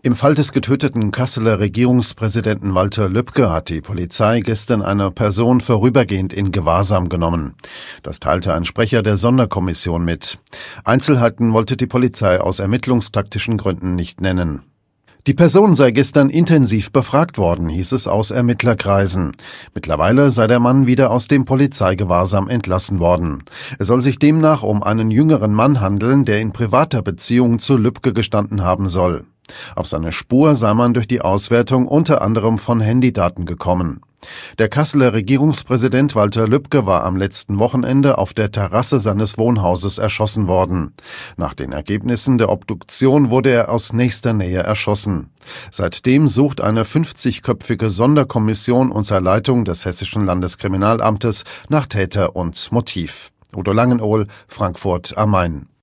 Im Fall des getöteten Kasseler Regierungspräsidenten Walter Lübcke hat die Polizei gestern eine Person vorübergehend in Gewahrsam genommen. Das teilte ein Sprecher der Sonderkommission mit. Einzelheiten wollte die Polizei aus ermittlungstaktischen Gründen nicht nennen. Die Person sei gestern intensiv befragt worden, hieß es aus Ermittlerkreisen. Mittlerweile sei der Mann wieder aus dem Polizeigewahrsam entlassen worden. Es soll sich demnach um einen jüngeren Mann handeln, der in privater Beziehung zu Lübcke gestanden haben soll. Auf seine Spur sei man durch die Auswertung unter anderem von Handydaten gekommen. Der Kasseler Regierungspräsident Walter Lübcke war am letzten Wochenende auf der Terrasse seines Wohnhauses erschossen worden. Nach den Ergebnissen der Obduktion wurde er aus nächster Nähe erschossen. Seitdem sucht eine 50-köpfige Sonderkommission unter Leitung des Hessischen Landeskriminalamtes nach Täter und Motiv. Udo Langenohl, Frankfurt am Main.